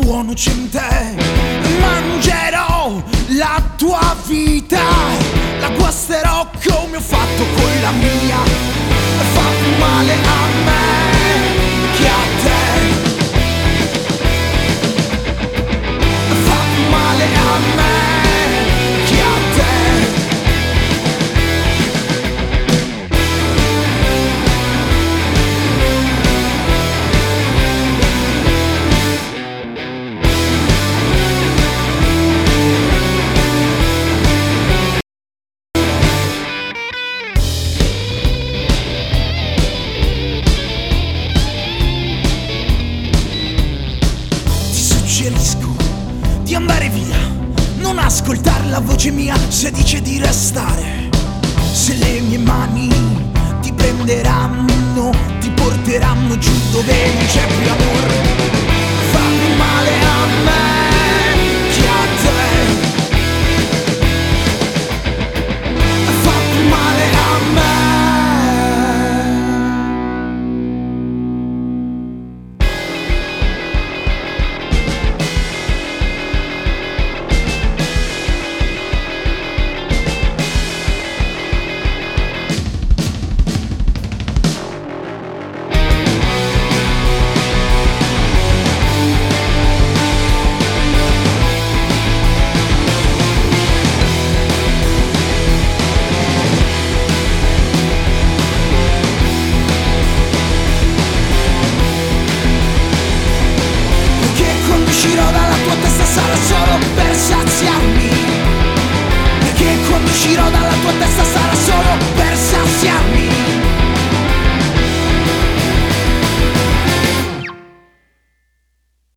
buono c'è in te. Mangerò la tua vita, la guasterò come ho fatto con la mia. Fa più male a me che a te. Fa più male a me che a te. Di andare via, non ascoltare la voce mia se dice di restare.